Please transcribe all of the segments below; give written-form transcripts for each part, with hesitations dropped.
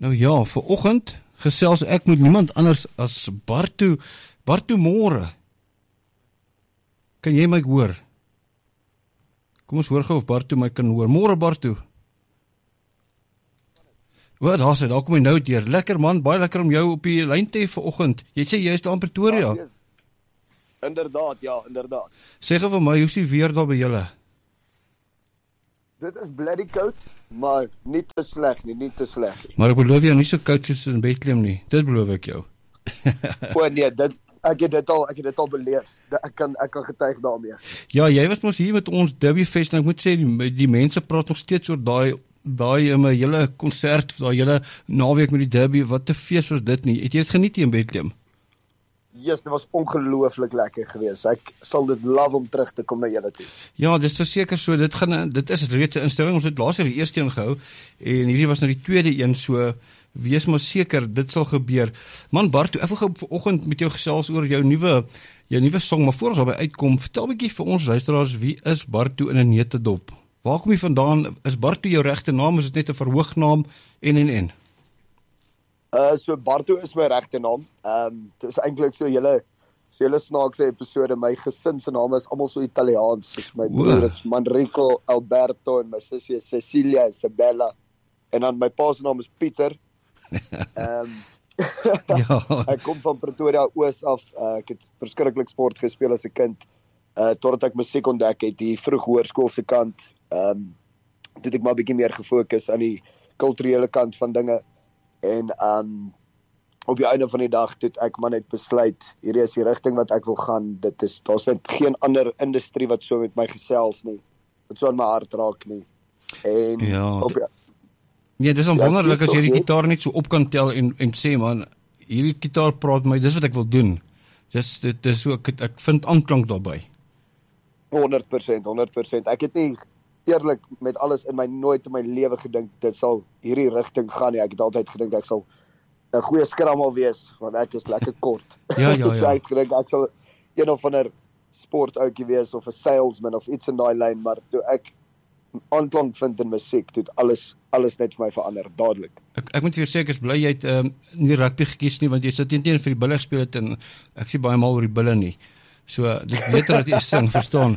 Nou ja, vanoggend gesels ek met niemand anders as Bartu Môre. Kan jy my hoor? Kom ons hoor gou of Bartu my kan hoor. Môre Bartu. Wat, daar kom hy nou deur. Lekker man, baie lekker om jou op die lyn te hê vanoggend. Jy sê jy is daar in Pretoria. Ja, inderdaad. Sê gou vir my, hoe is die weer daar by julle? Dit is bloody koud, maar nie te sleg nie. Maar ek beloof jou nie so koud soos in Bethlehem nie. Dit beloof ek jou. O nee, ek het dit al beleef. Ek kan getuig daarmee. Ja, jy was mos hier met ons Derbyfest en ek moet sê die mense praat nog steeds oor daai hele konsert, daai hele naweek met die Derby. Wat 'n fees was dit nie. Het jy dit geniet hier in Bethlehem? Yes, dit was ongelooflik lekker geweest. Ek sal dit love om terug te kom na julle toe. Ja, dis verseker so. Dit is reeds 'n instelling. Ons het laas die eerste een gehou en hierdie was nou die tweede een, so wees maar seker dit sal gebeur. Man Bartu, ek wil gou vanoggend met jou gesels oor jou nuwe song, maar voor ons daarby uitkom, vertel 'n bietjie vir ons luisteraars, wie is Bartu in 'n neutedop? Waar kom jy vandaan? Is Bartu jou regte naam? Is dit net 'n verhoognaam en? So Bartu is my regte naam. Dit is eintlik so julle snaakse episode. My gesin se name is almal so Italiaans. Soos my broer is Manrico, Alberto en my sussie is Cecilia, Isabella. En dan my pa se naam is Pieter. Ja. Ek kom van Pretoria Oos af. Ek het verskriklik sport gespeel as 'n kind. Totdat ek musiek ontdek het, die vroeg hoërskool se kant. Toe het ek maar 'n bietjie meer gefokus aan die kulturele kant van dinge. En op die einde van die dag het ek maar net besluit, hierdie is die rigting wat ek wil gaan. Daar's net geen ander industrie wat so met my gesels nie, wat so aan my hart raak nie. En ja, dis wonderlik as jy die gitaar net so op kan tel en sê man, hierdie gitaar praat my, dis wat ek wil doen. Dit is so ek vind aanklank daarbey. 100%. Ek het nie eerlik met alles in nooit in my lewe gedink dit sal hierdie rigting gaan nie. Ek het altyd gedink ek sal 'n goeie skrammel wees, want ek is lekker kort. Ja. So ek gedink ek sal een of ander sportoutjie wees of 'n salesman of iets in daai lyn, maar toe ek aanklank vind in musiek, toe alles net vir my verander dadelik. Ek moet vir seker bly jy het nie rugby gekies nie, want jy sit teen vir die bulle gespeel het en ek sien baie mal oor die bulle nie. So, dis beter dat jy sing, verstaan.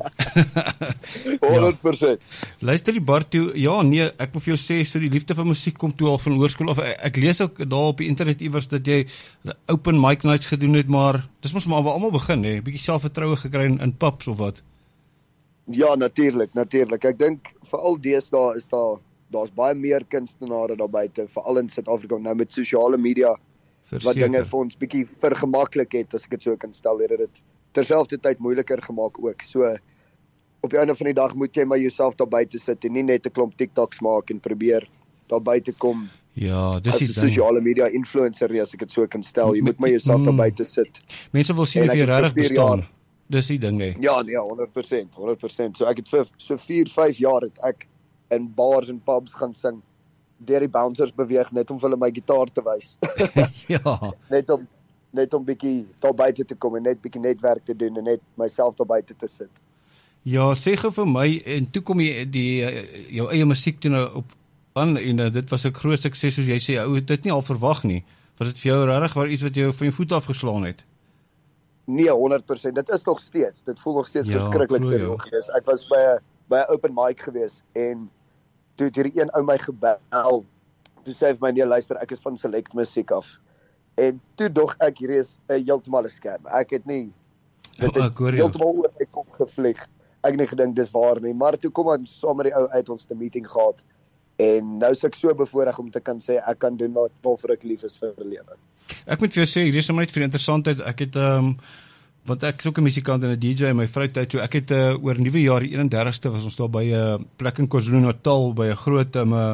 100%. Luister die Bartu, ja nee, ek wil vir jou sê, so die liefde vir musiek kom toe al van hoërskool af. Ek lees ook daar op die internet iewers dat jy open mic nights gedoen het, maar dis mos maar waar almal begin, hè, bietjie selfvertroue gekry in pubs of wat? Ja, natuurlik. Ek dink veral deesdae is daar's baie meer kunstenaars daar buite, veral in Suid-Afrika nou met sosiale media, wat dinge vir ons bietjie vergemaklik het, as ek dit so kan stel, het dit terselfdertyd moeiliker gemaak ook. So op die einde van die dag moet jy maar jouself daar buite sit en nie net 'n klomp TikToks maak en probeer daar buite kom. Ja, dis die ding. As 'n sosiale media influencer, as ek dit so kan stel, jy moet maar jouself daar buite sit. Mense wil sien of jy regtig bestaan. Dis die ding, hè. Ja, 100%. So ek het vir so 4-5 jaar het ek in bars en pubs gaan sing, deur die bouncers beweeg net om vir hulle my gitaar te wys. Ja. Net om bietjie daar buite te kom en net bietjie netwerk te doen en net myself daar buite te sit. Ja, sê gou vir my, en toe kom jy jou eie musiek toe nou op aan en dit was 'n groot sukses soos jy sê, ou het dit nie al verwag nie. Was dit vir jou regtig waar iets wat jou van jou voet af geslaan het? Nee, 100%. Dit is nog steeds. Dit voel nog steeds verskriklik serieus geweest. Ek was by 'n open mic geweest en toe het hierdie een ou my gebel. Toe sê hy vir my, nee, luister, ek is van Select Musiek af. En toe dog ek hierdie is heeltemal 'n scam. Ek het nie heeltemal oor my kop gevlieg. Ek het nie gedink dis waar nie, maar toe kom ons saam met die ou uit ons 'n meeting gehad. En nou is ek so bevoorreg om te kan sê ek kan doen waarvoor ek lief is vir lewe. Ek moet vir jou sê, hier is net vir interessantheid. Ek het want ek is ook 'n musikant en 'n DJ in my vrye tyd, so ek het oor nuwe jaar die 31ste was ons daar by 'n plek in KwaZulu-Natal by 'n groot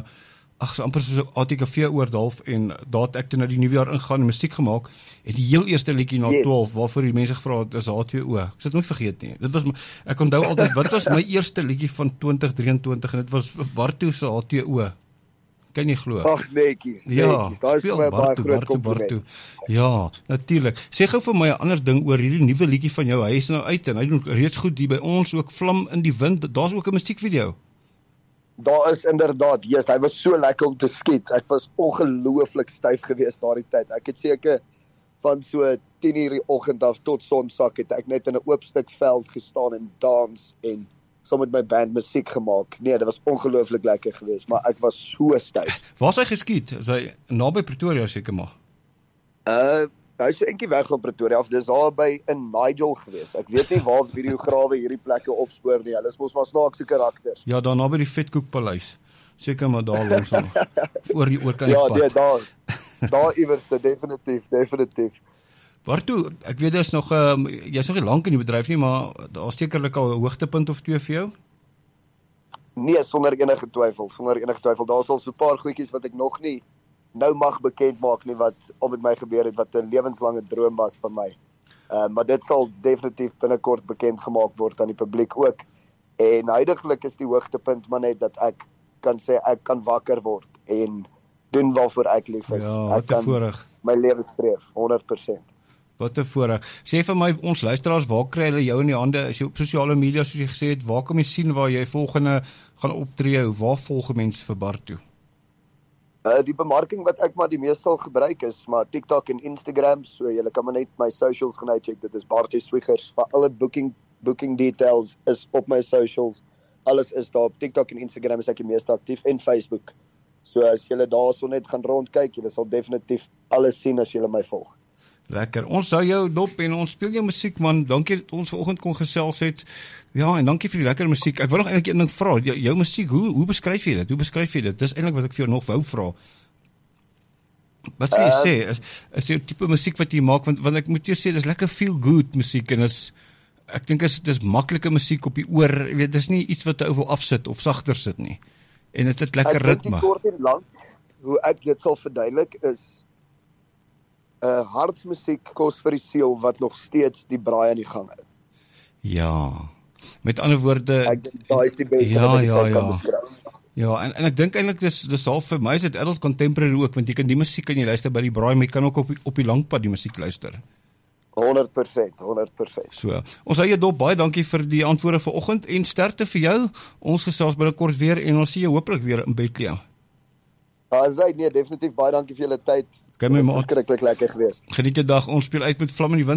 amper soos 'n ATKV oordhalf en daar het ek toe nou die nuwe jaar ingegaan en musiek gemaak en die heel eerste liedjie na 12 waarvoor die mense gevra het is H2O. Ek sal dit nooit vergeet nie. Dit was ek onthou altyd wat was my eerste liedjie van 2023 en dit was Bartu se H2O. Kan jy glo? Ag netjies. Ja, daai is vir my baie groot kompliment. Ja, natuurlik. Sê gou vir my 'n ander ding oor hierdie nuwe liedjie van jou. Hy is nou uit en hy doen reeds goed hier by ons ook Vlam in die Wind. Daar's ook 'n musiekvideo. Daar is inderdaad, yes, hy was so lekker om te skiet. Ek was ongelooflik styf geweest daardie tyd. Ek het seker van so 10:00 die oggend af tot sonsak het ek net in 'n oop stuk veld gestaan en dans en saam met my band musiek gemaak. Nee, dit was ongelooflik lekker geweest, maar ek was so styf. Waar is hy geskiet? Is hy naby Pretoria seker maar? Hy is so eentjie weg van Pretoria af, dis daar by in Nigel geweest. Ek weet nie waar videograwe hierdie plekke opspoor nie. Hulle is mos maar snaakse karakters. Ja, daar naby die Vetkoekpaleis. Seker maar daar langs aan. Oor die oorkant die pad. Ja, daar iewers, definitief. Waartoe, ek weet dis nog jy's nog nie lank in die bedryf nie, maar daar's sekerlik al 'n hoogtepunt of twee vir jou? Nee, sonder enige twyfel. Daar's al so 'n paar goedjies wat ek nog nie nou mag bekend maak nie wat al met my gebeur het, wat 'n lewenslange droom was van my. Maar dit sal definitief binnekort bekend gemaak word aan die publiek ook. En huidigelik is die hoogtepunt maar net dat ek kan sê ek kan wakker word en doen waarvoor ek lief is. Ja, ek kan voorreg. My lewe streef 100%. Wat 'n voorreg. Sê vir my, ons luisteraars, waar kry hulle jou in die hande? As jy op sosiale media soos jy gesê het, waar kan jy sien waar jy volgende gaan optree? Waar volg mense vir Bart toe? Die bemarking wat ek maar die meestal gebruik is maar TikTok en Instagram, so julle kan maar net my socials gaan uitcheck. Dit is Bartie Swiggers. Vir alle booking details is op my socials. Alles is daar op TikTok en Instagram is ek die meeste aktief en Facebook. So as julle daarso net gaan rondkyk, julle sal definitief alles sien as julle my volg. Lekker. Ons hou jou dop en ons speel jou musiek man. Dankie dat ons vanoggend kon gesels het. Ja, en dankie vir die lekker musiek. Ek wil nog eintlik een ding vra. Jou musiek, hoe beskryf jy dit? Dis eintlik wat ek vir jou nog wou vra. Wat sê jy sê? Is jy 'n tipe musiek wat jy maak want ek moet jou sê dis lekker feel good musiek en ek dink dis maklike musiek op die oor. Jy weet, dis nie iets wat jy wil afsit of sagter sit nie. En dit het lekker ritme. Ek dink kort en lank hoe ek dit sal verduidelik is hartsmusiek kos vir die siel wat nog steeds die braai aan die gang hou. Ja. Met ander woorde, ek dink daai is die beste wat ek kan beskryf. Ja, en ek dink eintlik dis half vir my is dit adult contemporary ook, want jy kan die musiek kan jy luister by die braai, maar jy kan ook op die langpad die musiek luister. 100%. So, ons hou jou dop, baie dankie vir die antwoorde vanoggend en sterkte vir jou. Ons gesels binnekort weer en ons sien jou hopelik weer in Bethlehem. Nee, definitief baie dankie vir julle tyd. Okay, my maat. Verskriklik lekker geweest. Geniet jou dag. Ons speel uit met Vlam in die Wind.